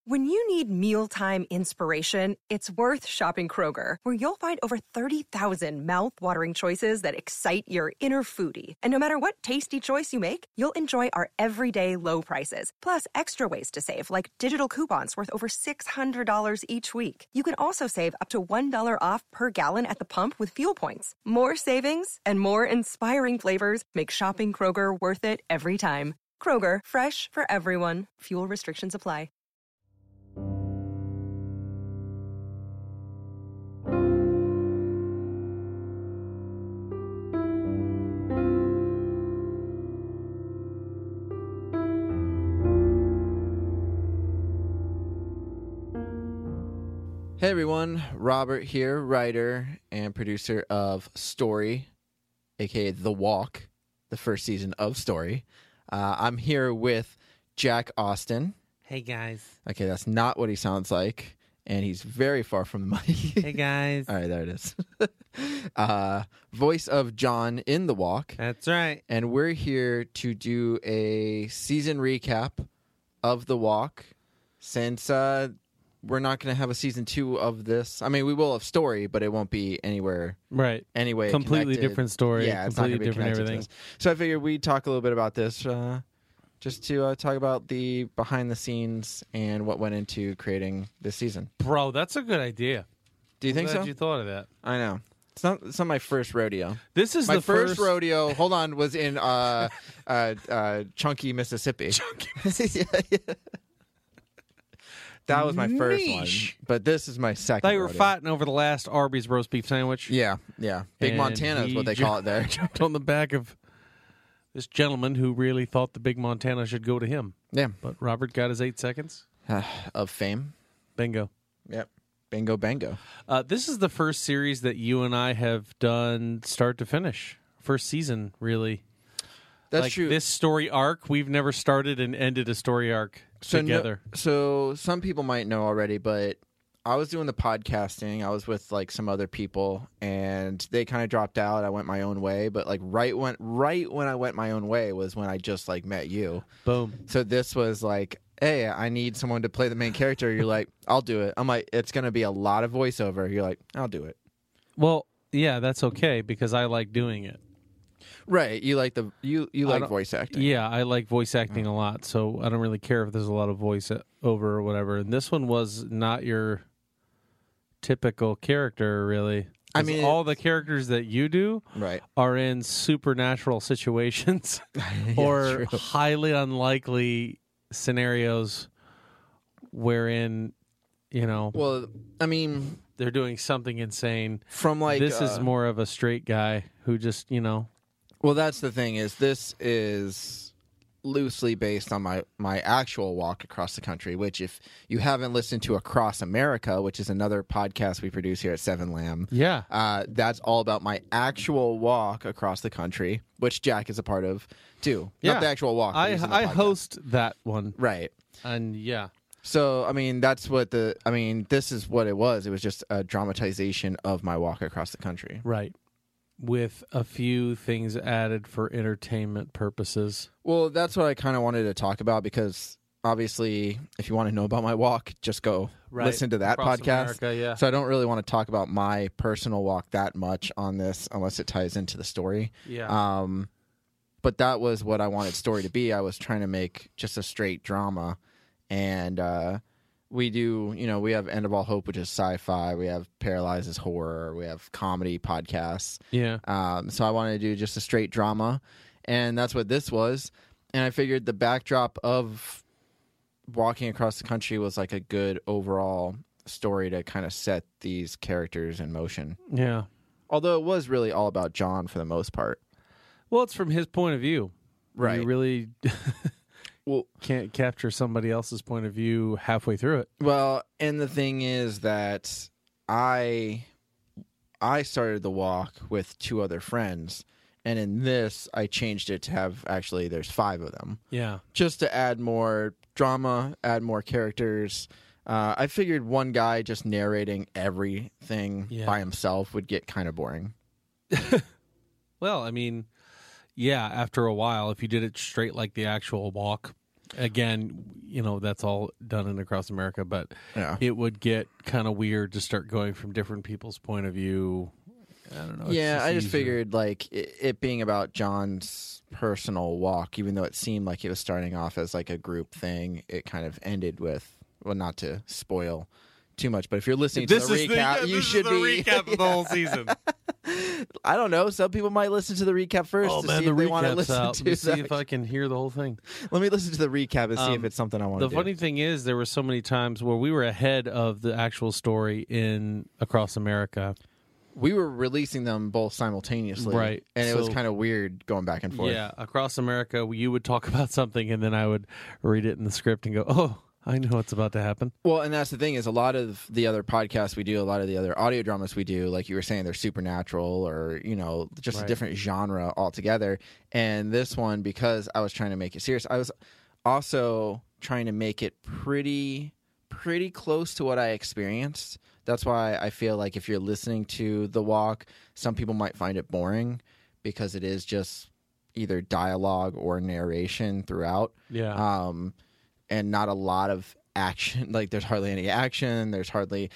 When you need mealtime inspiration, it's worth shopping Kroger, where you'll find over 30,000 mouth-watering choices that excite your inner foodie. And no matter what tasty choice you make, you'll enjoy our everyday low prices, plus extra ways to save, like digital coupons worth over $600 each week. You can also save up to $1 off per gallon at the pump with fuel points. More savings and more inspiring flavors make shopping Kroger worth it every time. Kroger, fresh for everyone. Fuel restrictions apply. Hey everyone, Robert here, writer and producer of Story, aka The Walk, the first season of Story. I'm here with Jack Austin. Hey guys. Okay, that's not what he sounds like, and he's very far from the mic. Hey guys. All right, there it is. Voice of John in The Walk. That's right. And we're here to do a season recap of The Walk, since we're not going to have a season 2 of this. I mean, we will have Story, but it won't be anywhere. Right. Anyway, completely connected. different story. Yeah, it's not completely going to be different connected everything. to this. So I figured we'd talk a little bit about this, just to talk about the behind the scenes and what went into creating this season. Bro, that's a good idea. Do you think Glad so? you thought of that. I know. It's not my first rodeo. This is My the first rodeo, hold on, was in Chunky, Mississippi. Chunky. yeah. That was my first Niche. one, but this is my second. They were rodeo. fighting over the last Arby's roast beef sandwich. Yeah. Big And Montana is he what they call it there. Jumped on the back of this gentleman who really thought the Big Montana should go to him. Yeah. But Robert got his 8 seconds. Of fame. Bingo. Yep. Bingo bango. This is the first series that you and I have done start to finish. First season, really. That's like true. This story arc, we've never started and ended a story arc together. So some people might know already, but I was doing the podcasting. I was with like some other people, and they kind of dropped out. I went my own way, but like right when I went my own way was when I just like met you. Boom. So this was like, hey, I need someone to play the main character. You're like, I'll do it. I'm like, it's going to be a lot of voiceover. You're like, I'll do it. Well, yeah, that's okay because I like doing it. Right. You like you like voice acting. Yeah, I like voice acting a lot, so I don't really care if there's a lot of voice over or whatever. And this one was not your typical character, really. I mean, all the characters that you do right. are in supernatural situations or true. highly unlikely scenarios wherein, Well, I mean, they're doing something insane. from like This is more of a straight guy who just, Well, that's the thing is this is loosely based on my actual walk across the country, which if you haven't listened to Across America, which is another podcast we produce here at Seven Lamb, that's all about my actual walk across the country, which Jack is a part of too. Yeah. Not the actual walk. I but he's in the podcast. host that one. Right. And yeah. So, I mean, this is what it was. It was just a dramatization of my walk across the country. Right. With a few things added for entertainment purposes. Well, that's what I kind of wanted to talk about because obviously, if you want to know about my walk, just go listen to that Across podcast. America, yeah. So I don't really want to talk about my personal walk that much on this unless it ties into the story. Yeah. But that was what I wanted Story to be. I was trying to make just a straight drama. And we do, we have End of All Hope, which is sci-fi. We have Paralyzed horror. We have comedy podcasts. Yeah. So I wanted to do just a straight drama. And that's what this was. And I figured the backdrop of walking across the country was like a good overall story to kind of set these characters in motion. Yeah. Although it was really all about John for the most part. Well, it's from his point of view. Right. You really Well, can't capture somebody else's point of view halfway through it. well, and the thing is that I started the walk with 2 other friends, and in this I changed it to have actually there's 5 of them. Yeah. Just to add more drama, add more characters. I figured one guy just narrating everything by himself would get kind of boring. Well, I mean, yeah, after a while, if you did it straight like the actual walk, again, that's all done in Across America, but Yeah. it would get kind of weird to start going from different people's point of view. I don't know. Yeah, I just easier. figured like it being about John's personal walk, even though it seemed like it was starting off as like a group thing, it kind of ended with, well, not to spoil too much, but if you're listening to the recap, you should be recap of the whole season. I don't know. Some people might listen to the recap first Oh to man, see the if they want to recap's listen out. to Let me see the- if I can hear the whole thing. Let me listen to the recap and see if it's something I want to The do. funny thing is, there were so many times where we were ahead of the actual story in Across America. We were releasing them both simultaneously, Right. And it was So- kind of weird going back and forth. Yeah, Across America, you would talk about something, and then I would read it in the script and go, "Oh, I know what's about to happen." Well, and that's the thing is a lot of the other podcasts we do, a lot of the other audio dramas we do, like you were saying, they're supernatural or, just a Right. different genre altogether. And this one, because I was trying to make it serious, I was also trying to make it pretty close to what I experienced. That's why I feel like if you're listening to The Walk, some people might find it boring because it is just either dialogue or narration throughout. Yeah. And not a lot of action. Like there's hardly any action. There's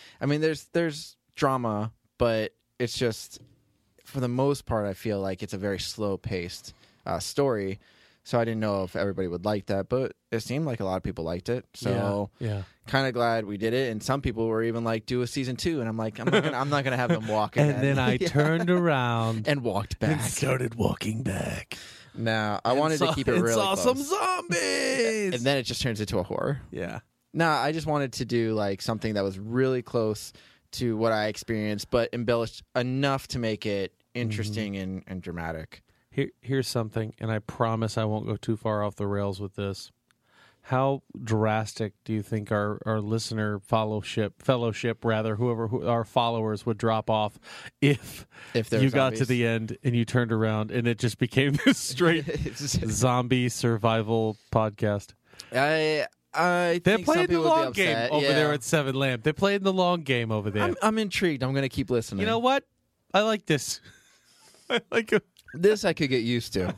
drama, but it's just, for the most part, I feel like it's a very slow paced story. So I didn't know if everybody would like that, but it seemed like a lot of people liked it. So yeah. kind of glad we did it. And some people were even like, do a season 2. And I'm like, I'm not gonna have them walk. And then I Yeah. turned around and walked back. and started walking back. No, I wanted to keep it really saw close. some zombies. And then it just turns into a horror. yeah. No, I just wanted to do like something that was really close to what I experienced, but embellished enough to make it interesting and dramatic. Here's something, and I promise I won't go too far off the rails with this. How drastic do you think our listener fellowship, whoever our followers would drop off if If you got to the end and you turned around and it just became this straight zombie survival podcast? I They think some played the people would be long game upset. over Yeah. there at Seven Lamp. They played the long game over there. I'm intrigued. I'm going to keep listening. You know what? I like this. I like it. This I could get used to.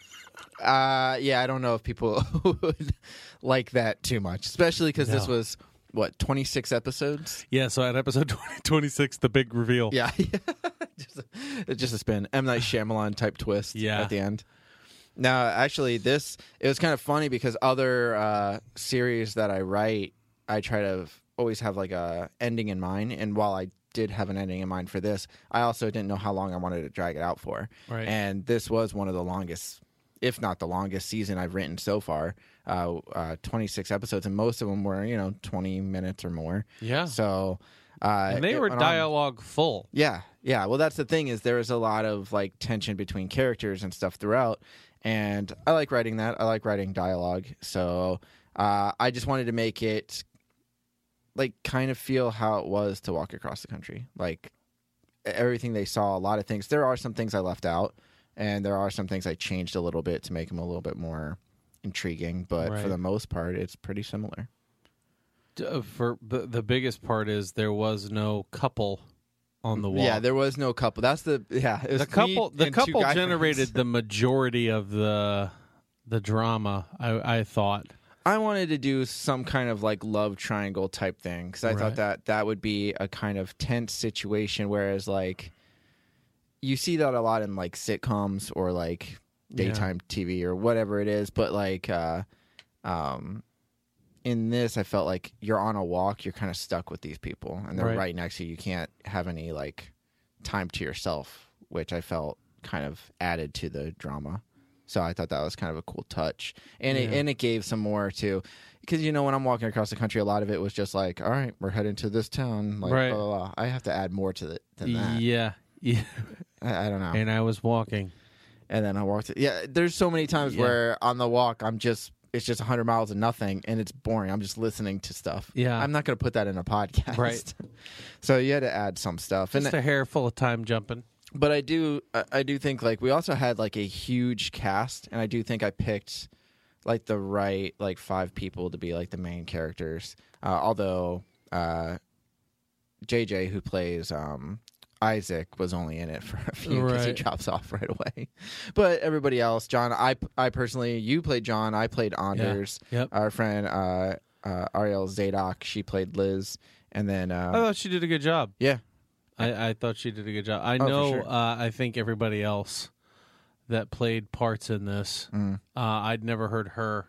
I don't know if people would like that too much, especially because this No. was, 26 episodes? Yeah, so at episode 26, the big reveal. Yeah. just a spin. M. Night Shyamalan type twist Yeah. at the end. Now, actually, it was kind of funny because other series that I write, I try to always have like a ending in mind. And while I did have an ending in mind for this, I also didn't know how long I wanted to drag it out for. Right. And this was one of the longest, if not the longest season I've written so far. 26 episodes, and most of them were 20 minutes or more. Yeah. So And they it were went on. dialogue full. Yeah. Well, that's the thing is there was a lot of like tension between characters and stuff throughout, and I like writing that. I like writing dialogue, so I just wanted to make it like kind of feel how it was to walk across the country, like everything they saw. A lot of things. There are some things I left out, and there are some things I changed a little bit to make them a little bit more intriguing. But Right. for the most part, it's pretty similar. For the biggest part is there was no couple on the wall. Yeah, there was no couple. That's it was the couple. me The and two couple guy generated friends. the majority of the drama. I thought. I wanted to do some kind of like love triangle type thing because I thought that would be a kind of tense situation. Whereas like you see that a lot in like sitcoms or like daytime TV or whatever it is. But like in this, I felt like you're on a walk, you're kind of stuck with these people and they're right next to you. You can't have any like time to yourself, which I felt kind of added to the drama. So I thought that was kind of a cool touch, and it gave some more to, because when I'm walking across the country, a lot of it was just like, all right, we're heading to this town, like Right. blah, blah, blah. I have to add more to than that. Yeah. I don't know. And I was walking. And then I walked. There's so many times where on the walk it's just 100 miles of nothing, and it's boring. I'm just listening to stuff. Yeah. I'm not going to put that in a podcast. Right. So you had to add some stuff, Just a hair full of time jumping. But I do think like we also had like a huge cast, and I do think I picked like the right like 5 people to be like the main characters. Although JJ, who plays Isaac was only in it for a few because he Right. drops off right away. But everybody else, John, I personally, you played John, I played Anders. Yep. Our friend Ariel Zadok, she played Liz, and then I thought she did a good job. yeah, I thought she did a good job. I for know. sure. I think everybody else that played parts in this, I'd never heard her.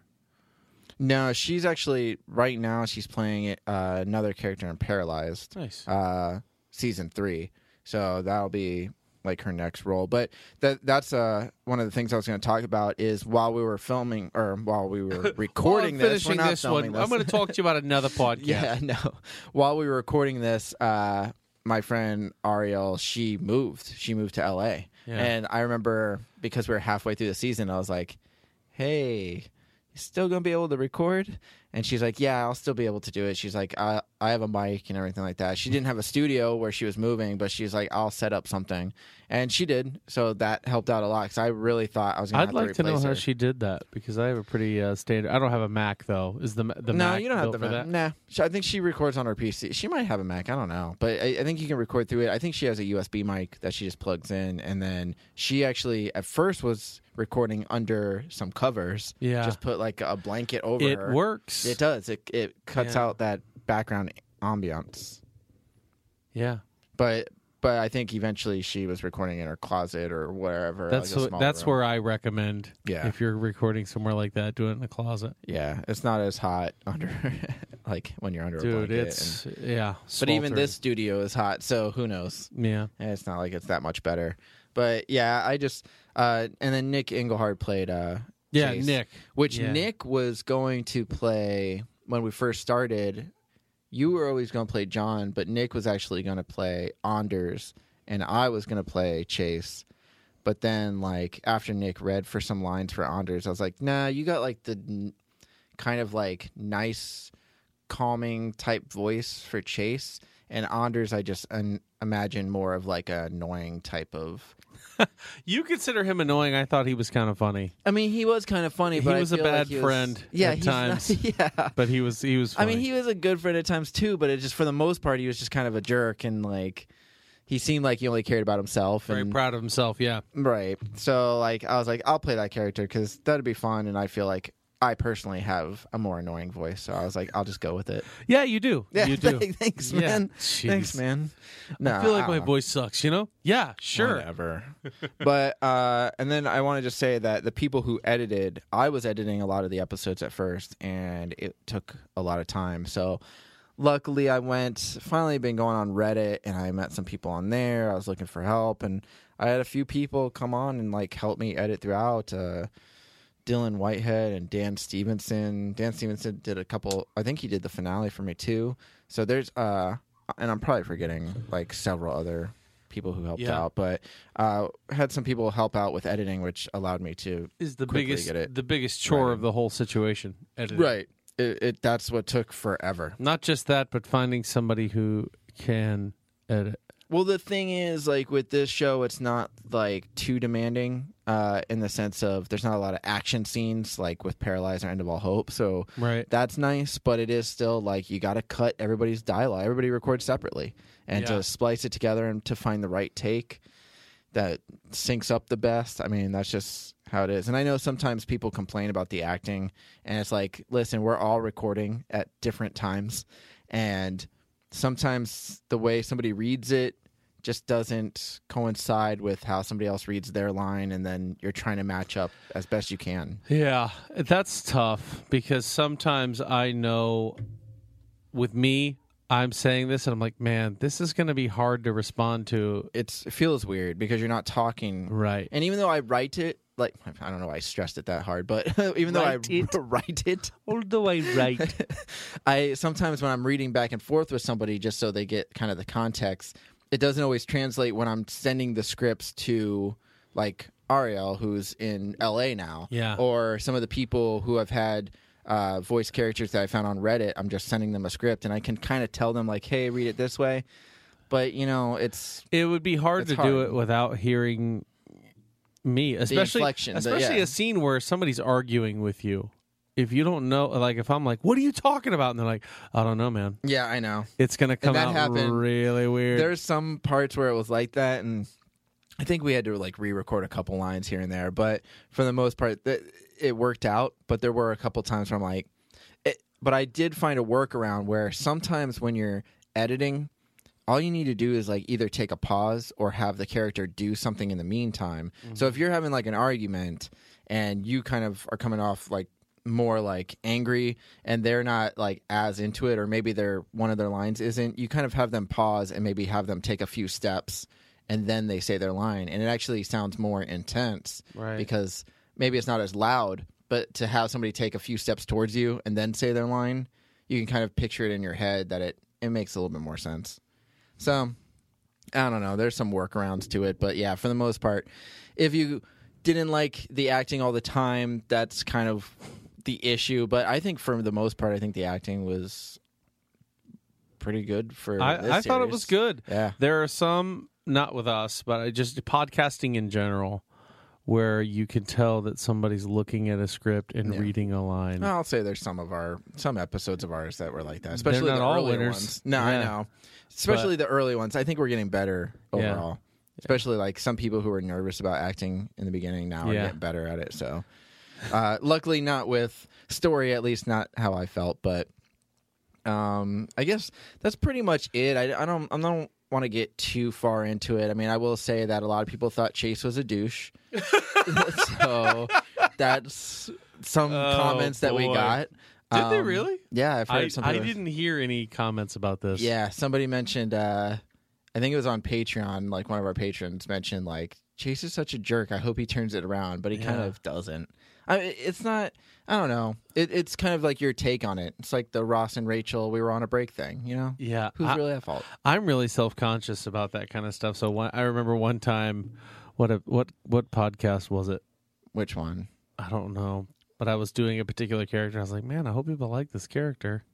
no, she's actually right now she's playing another character in Paralyzed. Nice. Season 3. So that'll be like her next role. But that's one of the things I was going to talk about is while we were filming or while we were recording Well, I'm this, we're finishing not this filming one. this. I'm going to talk to you about another podcast. Yeah, no. While we were recording this, my friend Ariel, she moved. She moved to LA. Yeah. And I remember because we were halfway through the season, I was like, hey, you still going to be able to record? And she's like, yeah, I'll still be able to do it. She's like, I have a mic and everything like that. She didn't have a studio where she was moving, but she's like, I'll set up something. And she did. So that helped out a lot because I really thought I was going to I'd have like to to know replace how her. she did that because I have a pretty standard. I don't have a Mac though. Is the No, Mac you don't have built the for Mac. that? Nah, I think she records on her PC. She might have a Mac. I don't know, but I think you can record through it. I think she has a USB mic that she just plugs in, and then she actually at first was recording under some covers. Yeah. just put like a blanket over It her. works. It does. It cuts Yeah. out that background ambiance. Yeah. But I think eventually she was recording in her closet or wherever. That's like a smaller room. where I recommend. Yeah. If you're recording somewhere like that, do it in a closet. Yeah, it's not as hot under like when you're under a Dude, blanket. it's yeah. But even sweltering. this studio is hot, so who knows? Yeah. And it's not like it's that much better. But yeah, I just and then Nick Engelhard played Yeah, Chase, Nick. which Yeah. Nick was going to play when we first started. You were always going to play John, but Nick was actually going to play Anders, and I was going to play Chase. But then, like after Nick read for some lines for Anders, I was like, "Nah, you got like the kind of like nice, calming type voice for Chase." And Anders, I just imagine more of like an annoying type of. You consider him annoying. I thought he was kind of funny, I mean, he was kind of funny, He but was I a feel like bad he was- friend Yeah, at he's times. Not, yeah, but he was I funny. mean, he was a good friend at times too, but it just for the most part, he was just kind of a jerk and like he seemed like he only cared about himself. very And proud of himself. Yeah. right, so like I was like, I'll play that character because that'd be fun, and I feel like I personally have a more annoying voice, so I was like, I'll just go with it. Yeah, you do. Yeah, You do. thanks, Yeah. man. Jeez. Thanks, man. No, I feel like don't my know. voice sucks. You know? Yeah. Sure. Whatever. But and then I want to just say that the people who edited, I was editing a lot of the episodes at first, and it took a lot of time. So luckily, finally been going on Reddit, and I met some people on there. I was looking for help, and I had a few people come on and like help me edit throughout. Dylan Whitehead and Dan Stevenson. Dan Stevenson did a couple. I think he did the finale for me too. So there's and I'm probably forgetting like several other people who helped Yeah. out, but had some people help out with editing, which allowed me to Is the quickly biggest get it the biggest chore right of the whole situation. Editing. right. It that's what took forever. Not just that, but finding somebody who can edit. Well, the thing is, like with this show, it's not like too demanding in the sense of there's not a lot of action scenes like with Paralyzed or End of All Hope. So Right. that's nice, but it is still like you got to cut everybody's dialogue. Everybody records separately, and Yeah. to splice it together and to find the right take that syncs up the best. I mean, that's just how it is. And I know sometimes people complain about the acting, and it's like, listen, we're all recording at different times, and sometimes the way somebody reads it just doesn't coincide with how somebody else reads their line, and then you're trying to match up as best you can. Yeah, that's tough because sometimes I know with me, I'm saying this and I'm like, man, this is going to be hard to respond to. It feels weird because you're not talking. Right. And even though I write it, like, I don't know why I stressed it that hard, but even though Write it. I write it, Although I write. I sometimes when I'm reading back and forth with somebody just so they get kind of the context, it doesn't always translate when I'm sending the scripts to like Ariel, who's in LA now, Yeah. or some of the people who have had voice characters that I found on Reddit. I'm just sending them a script, and I can kind of tell them like, "Hey, read it this way." But you know, it's It would be hard It's to do hard. it without hearing me, especially inflection, especially yeah. a scene where somebody's arguing with you. if you don't know, like if I'm like, what are you talking about? And they're like, I don't know, man. Yeah, I know. It's going to come that out happened. really weird. There's some parts where it was like that, and I think we had to like re-record a couple lines here and there, but for the most part, it worked out. But there were a couple times where I'm like, but I did find a workaround where sometimes when you're editing, all you need to do is like either take a pause or have the character do something in the meantime. Mm-hmm. So if you're having like an argument and you kind of are coming off like more like angry and they're not like as into it, or maybe one of their lines isn't, you kind of have them pause and maybe have them take a few steps and then they say their line, and it actually sounds more intense, right? Because maybe it's not as loud, but to have somebody take a few steps towards you and then say their line, you can kind of picture it in your head that it makes a little bit more sense. So I don't know, there's some workarounds to it, but yeah, for the most part, if you didn't like the acting all the time, that's kind of the issue. But I think for the most part, I think the acting was pretty good for I thought it was good. Yeah. There are some, not with us, but just podcasting in general, where you can tell that somebody's looking at a script and reading a line. Well, I'll say there's some episodes of ours that were like that, especially They're not the all earlier winners. ones. No, Yeah. I know. Especially the early ones. I think we're getting better overall. Yeah. Especially like some people who were nervous about acting in the beginning now are getting better at it. So luckily not with story, at least not how I felt, but I guess that's pretty much it. I don't want to get too far into it. I mean, I will say that a lot of people thought Chase was a douche. So that's some comments that we got. Did they really? Yeah, I've heard some people. I didn't hear any comments about this. Yeah, somebody mentioned, I think it was on Patreon, like one of our patrons mentioned, like, Chase is such a jerk. I hope he turns it around, but he kind of doesn't. It's not, I don't know. It's kind of like your take on it. It's like the Ross and Rachel, we were on a break thing, you know? Yeah. Who's really at fault? I'm really self-conscious about that kind of stuff. So I remember one time, what podcast was it? Which one? I don't know. But I was doing a particular character. I was like, man, I hope people like this character.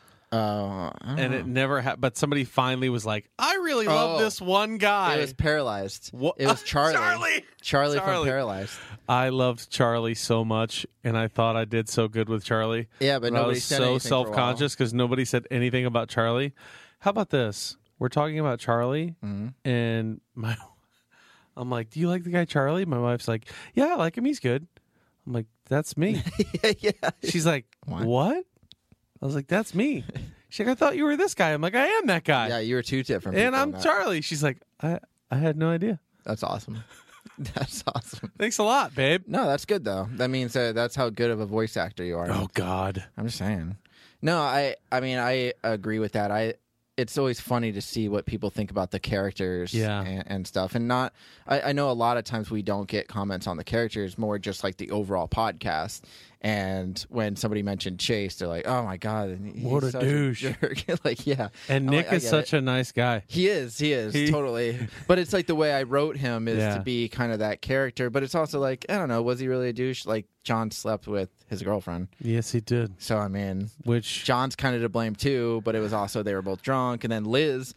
And it never happened. But somebody finally was like, I really love this one guy. It was Paralyzed. What? It was Charlie. Charlie from Paralyzed. I loved Charlie so much, and I thought I did so good with Charlie. Yeah, but I nobody was said so anything for a while. self-conscious because nobody said anything about Charlie. How about this? We're talking about Charlie, and I'm like, do you like the guy Charlie? My wife's like, yeah, I like him. He's good. I'm like, that's me. Yeah. She's like, what? I was like, that's me. She's like, I thought you were this guy. I'm like, I am that guy. Yeah, you were two different and people I'm in that. Charlie. She's like, I had no idea. That's awesome. That's awesome. Thanks a lot, babe. No, that's good, though. That means that's how good of a voice actor you are. Oh, God. I'm just saying. No, I mean, I agree with that. It's always funny to see what people think about the characters and stuff. And I know a lot of times we don't get comments on the characters, more just like the overall podcast. And when somebody mentioned Chase, they're like, oh my God. What a such douche. jerk. Like, yeah. And I'm Nick like, I is get such it. a nice guy. He is totally. But it's like the way I wrote him is to be kind of that character. But it's also like, I don't know, was he really a douche? Like John slept with his girlfriend. Yes, he did. So, I mean, Which John's kind of to blame too, but it was also they were both drunk. And then Liz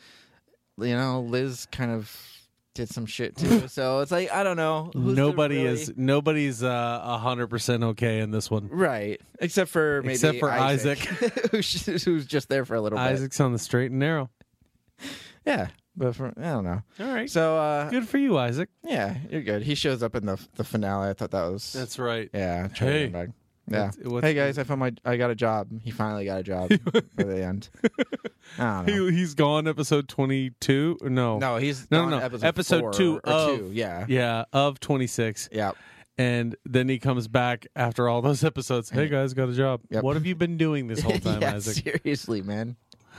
kind of did some shit too. So it's like, I don't know. nobody's 100% okay in this one. Right. Except for Isaac. who's just there for a little bit. Isaac's on the straight and narrow. Yeah. But I don't know. All right. So, good for you, Isaac. yeah, you're good. He shows up in the finale. I thought that was... That's right. Yeah. Hey. Back. Yeah. What's Hey guys, I got a job. He finally got a job for the end. I don't know. He's gone episode 22. No. No, he's No. on Episode 4 2 or of 2. Yeah. Yeah, of 26. Yeah. And then he comes back after all those episodes. Hey guys, got a job. Yep. What have you been doing this whole time, Yeah, Isaac? seriously, man.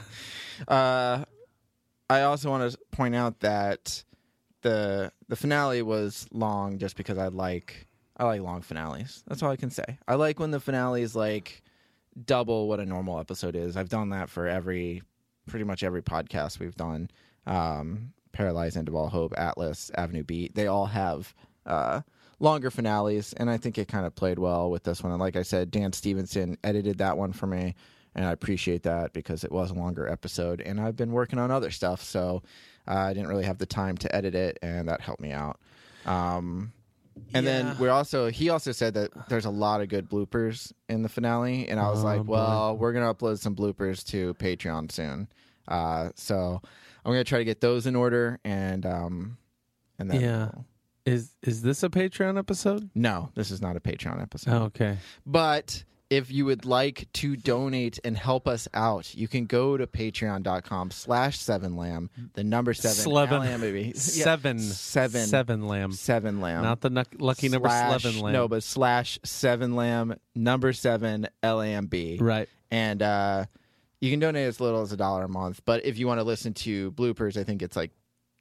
I also want to point out that the finale was long just because I like long finales. That's all I can say. I like when the finale is like double what a normal episode is. I've done that for pretty much every podcast we've done. Paralyzed, End of All Hope, Atlas, Avenue Beat. They all have longer finales, and I think it kind of played well with this one. And like I said, Dan Stevenson edited that one for me, and I appreciate that because it was a longer episode, and I've been working on other stuff, so I didn't really have the time to edit it, and that helped me out. And then he also said that there's a lot of good bloopers in the finale, and I was like, well, we're gonna upload some bloopers to Patreon soon. So I'm gonna try to get those in order, and then Is this a Patreon episode? No, this is not a Patreon episode. Oh, okay. But if you would like to donate and help us out, you can go to patreon.com/7lamb, the number 7. Seven lamb. 7 lamb. Not the lucky number 11 lamb. No, but /7 lamb, number 7 LAMB. Right. And you can donate as little as $1 a month. But if you want to listen to bloopers, I think it's like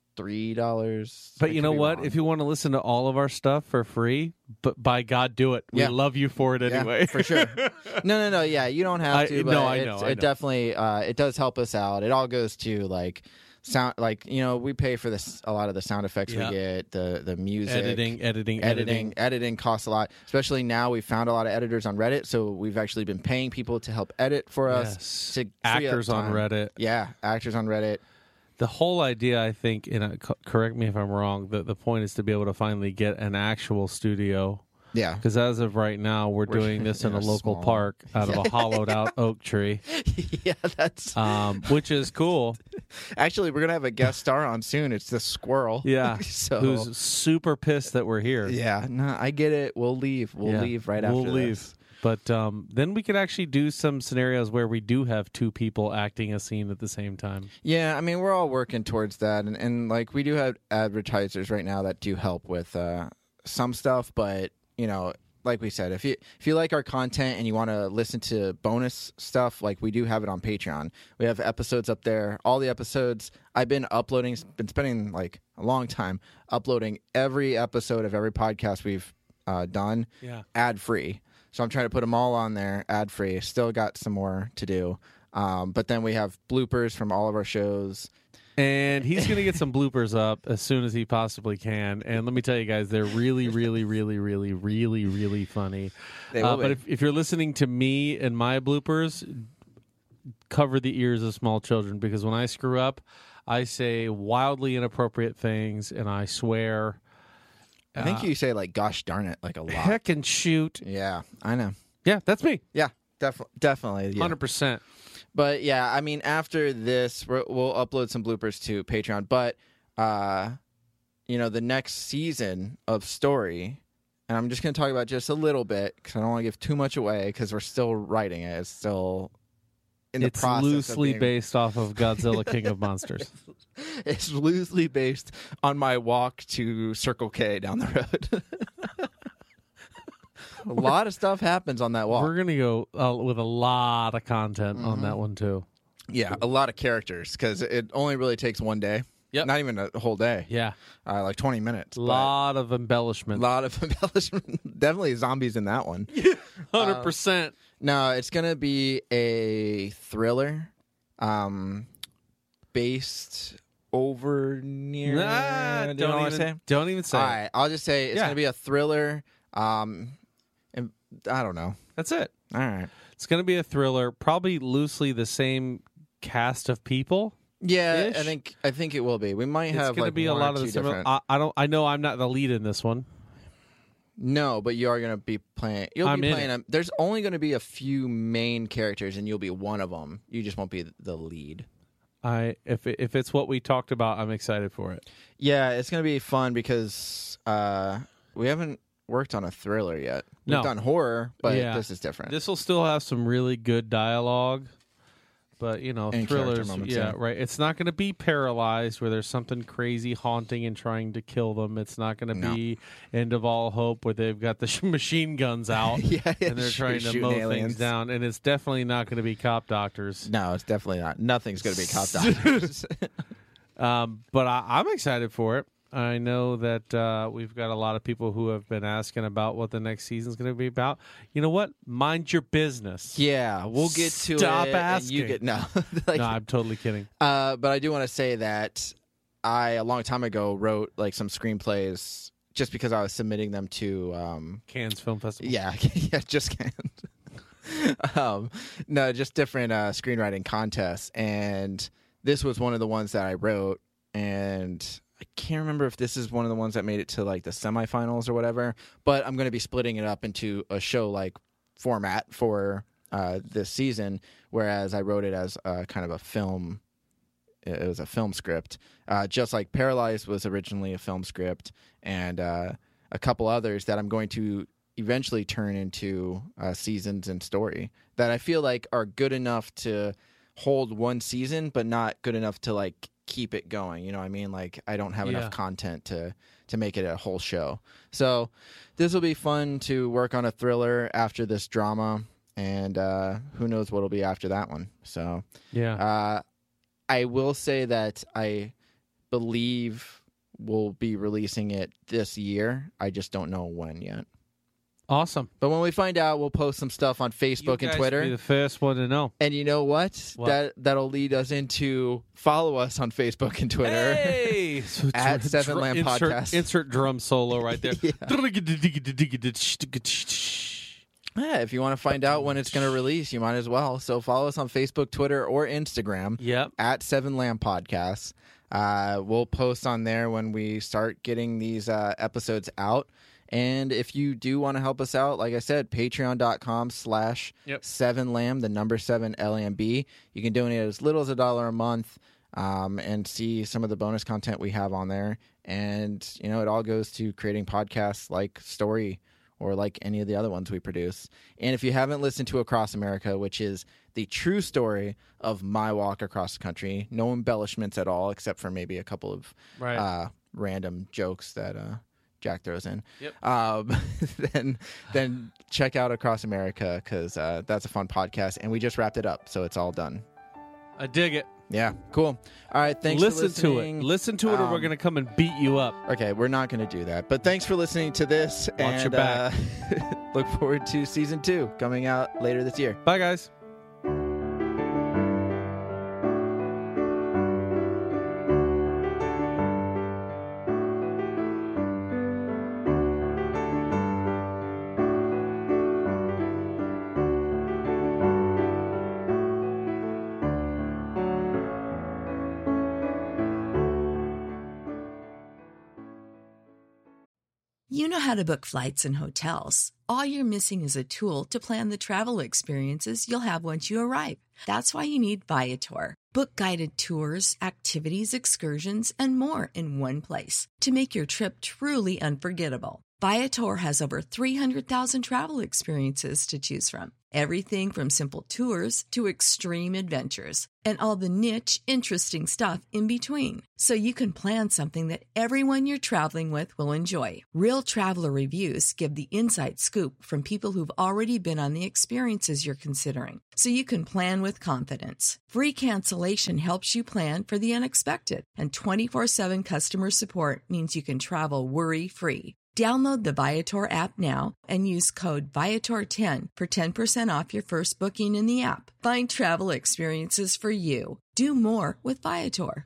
$3. But you know what? Wrong. If you want to listen to all of our stuff for free, but by God, do it. We love you for it anyway. Yeah, for sure. No. Yeah, you don't have to. But I know. It definitely it does help us out. It all goes to like sound, like, you know, we pay for this, a lot of the sound effects we get, the music, editing costs a lot. Especially now, we found a lot of editors on Reddit, so we've actually been paying people to help edit for us. To actors on Reddit. Yeah, actors on Reddit. The whole idea, I think, correct me if I'm wrong, the point is to be able to finally get an actual studio. Yeah. Because as of right now, we're doing this in a local park out of a hollowed-out oak tree. Yeah, that's... which is cool. Actually, we're going to have a guest star on soon. It's the squirrel. Yeah, so... who's super pissed that we're here. Yeah, no, I get it. We'll leave. We'll leave right after this. But then we could actually do some scenarios where we do have two people acting a scene at the same time. Yeah, I mean, we're all working towards that. And like, we do have advertisers right now that do help with some stuff. But, you know, like we said, if you like our content and you want to listen to bonus stuff, like, we do have it on Patreon. We have episodes up there. All the episodes I've been spending like a long time uploading every episode of every podcast we've done ad-free. So I'm trying to put them all on there ad-free. Still got some more to do. But then we have bloopers from all of our shows. And he's going to get some bloopers up as soon as he possibly can. And let me tell you guys, they're really, really, really, really, really, really funny. They will be. But if you're listening to me and my bloopers, cover the ears of small children. Because when I screw up, I say wildly inappropriate things and I swear... I think you say, like, gosh darn it, like, a lot. Heck and shoot. Yeah, I know. Yeah, that's me. Yeah, definitely. Yeah. 100%. But, yeah, I mean, after this, we'll upload some bloopers to Patreon. But, you know, the next season of Story, and I'm just going to talk about just a little bit because I don't want to give too much away because we're still writing it. It's still in the process. It's loosely based off of Godzilla King of Monsters. It's loosely based on my walk to Circle K down the road. A lot of stuff happens on that walk. We're going to go with a lot of content on that one, too. Yeah, a lot of characters, because it only really takes one day. Yep. Not even a whole day. Yeah. Like 20 minutes. A lot of embellishment. Definitely zombies in that one. 100%. No, it's going to be a thriller based over near... Don't even say. All right, I'll just say it's going to be a thriller. And I don't know. That's it. All right. It's going to be a thriller, probably loosely the same cast of people. Yeah, I think it will be. We might have. It's going to be a lot of the similar. I know I'm not the lead in this one. No, but you are going to be playing. You'll be playing them. There's only going to be a few main characters, and you'll be one of them. You just won't be the lead. If it's what we talked about, I'm excited for it. Yeah, it's going to be fun because we haven't worked on a thriller yet. We've done horror, but this is different. This will still have some really good dialogue, but and thrillers, right. It's not going to be Paralyzed, where there's something crazy haunting and trying to kill them. It's not going to be End of All Hope, where they've got the machine guns out and they're trying to mow things down. And it's definitely not going to be Cop Doctors. No, it's definitely not. Nothing's going to be Cop Doctors. But I'm excited for it. I know that we've got a lot of people who have been asking about what the next season's going to be about. You know what? Mind your business. Yeah, we'll get to it. Stop asking. No, no, I'm totally kidding. But I do want to say that I, a long time ago, wrote like some screenplays just because I was submitting them to Cannes Film Festival. Yeah, just Cannes. No, just different screenwriting contests, and this was one of the ones that I wrote, and I can't remember if this is one of the ones that made it to like the semifinals or whatever, but I'm going to be splitting it up into a show like format for this season, whereas I wrote it as kind of a film. It was a film script, just like Paralyzed was originally a film script, and a couple others that I'm going to eventually turn into seasons and story that I feel like are good enough to hold one season, but not good enough to like keep it going. You know what I mean? Like I don't have enough content to make it a whole show. So this will be fun to work on a thriller after this drama, and who knows what'll be after that one. So I will say that I believe we'll be releasing it this year. I just don't know when yet. Awesome. But when we find out, we'll post some stuff on Facebook and Twitter. Be the first one to know. And you know what? That'll lead us into follow us on Facebook and Twitter. Hey! At Seven Lamb Podcast. Insert drum solo right there. Yeah, if you want to find out when it's going to release, you might as well. So follow us on Facebook, Twitter, or Instagram. Yep. At Seven Lamb Podcasts. We'll post on there when we start getting these episodes out. And if you do want to help us out, like I said, patreon.com/7lamb, the number 7 LAMB. You can donate as little as $1 a month and see some of the bonus content we have on there. And, you know, it all goes to creating podcasts like Story or like any of the other ones we produce. And if you haven't listened to Across America, which is the true story of my walk across the country, no embellishments at all, except for maybe a couple of random jokes that Jack throws in. Yep. Then check out Across America, because that's a fun podcast, and we just wrapped it up, so it's all done. I dig it. Yeah, cool. All right, thanks for listening. Listen to it, or we're going to come and beat you up. Okay, we're not going to do that. But thanks for listening to this. Watch your back. Look forward to Season 2 coming out later this year. Bye, guys. You know how to book flights and hotels. All you're missing is a tool to plan the travel experiences you'll have once you arrive. That's why you need Viator. Book guided tours, activities, excursions, and more in one place to make your trip truly unforgettable. Viator has over 300,000 travel experiences to choose from. Everything from simple tours to extreme adventures and all the niche, interesting stuff in between. So you can plan something that everyone you're traveling with will enjoy. Real traveler reviews give the inside scoop from people who've already been on the experiences you're considering. So you can plan with confidence. Free cancellation helps you plan for the unexpected. And 24/7 customer support means you can travel worry-free. Download the Viator app now and use code Viator10 for 10% off your first booking in the app. Find travel experiences for you. Do more with Viator.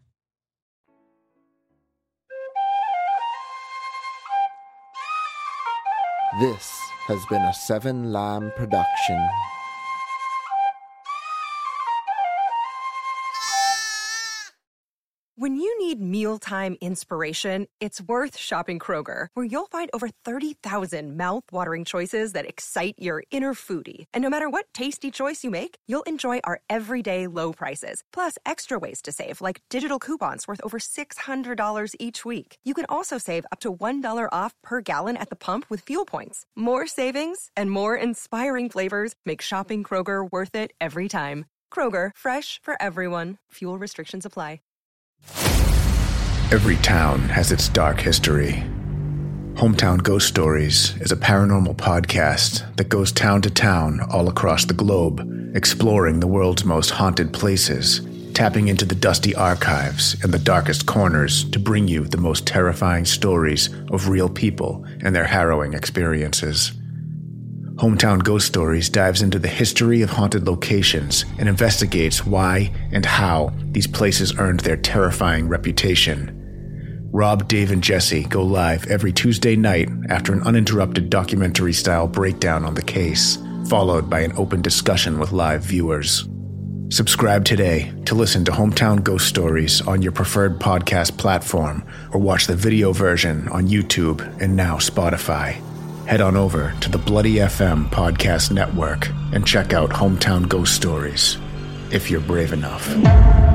This has been a Seven Lamb production. When you need mealtime inspiration, it's worth shopping Kroger, where you'll find over 30,000 mouth-watering choices that excite your inner foodie. And no matter what tasty choice you make, you'll enjoy our everyday low prices, plus extra ways to save, like digital coupons worth over $600 each week. You can also save up to $1 off per gallon at the pump with fuel points. More savings and more inspiring flavors make shopping Kroger worth it every time. Kroger, fresh for everyone. Fuel restrictions apply. Every town has its dark history. Hometown Ghost Stories is a paranormal podcast that goes town to town all across the globe, exploring the world's most haunted places, tapping into the dusty archives and the darkest corners to bring you the most terrifying stories of real people and their harrowing experiences. Hometown Ghost Stories dives into the history of haunted locations and investigates why and how these places earned their terrifying reputation. Rob, Dave, and Jesse go live every Tuesday night after an uninterrupted documentary-style breakdown on the case, followed by an open discussion with live viewers. Subscribe today to listen to Hometown Ghost Stories on your preferred podcast platform, or watch the video version on YouTube and now Spotify. Head on over to the Bloody FM podcast network and check out Hometown Ghost Stories, if you're brave enough.